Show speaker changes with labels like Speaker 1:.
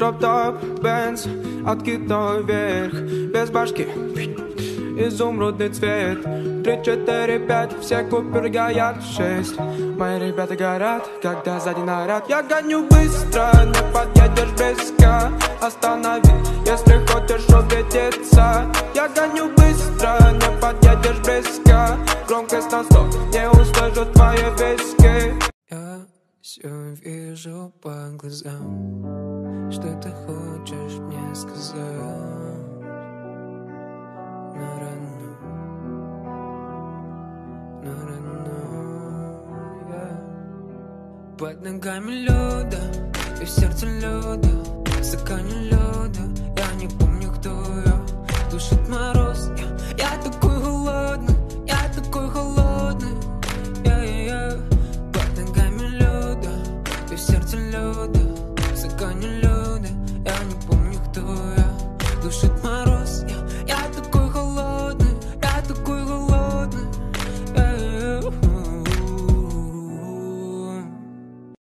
Speaker 1: Дроп-топ, Бенз, откидной вверх, без башки, изумрудный цвет. 3, 4, 5, все куперы горят. 6, мои ребята горят, когда сзади наряд. Я гоню быстро, не подъедешь близко. Останови, если хочешь убедиться. Я гоню быстро, не подъедешь близко. Громкость на 100, не услышу твои виски.
Speaker 2: Я все вижу по глазам, что ты хочешь мне сказать. Под ногами лёда и в сердце лёда, в стакане лёда. Я не помню, кто я. Душит мороз, я такой холодный, я такой холодный. Под ногами лёда и в сердце лёда, в стакане лёда. Я не помню, кто я. Душит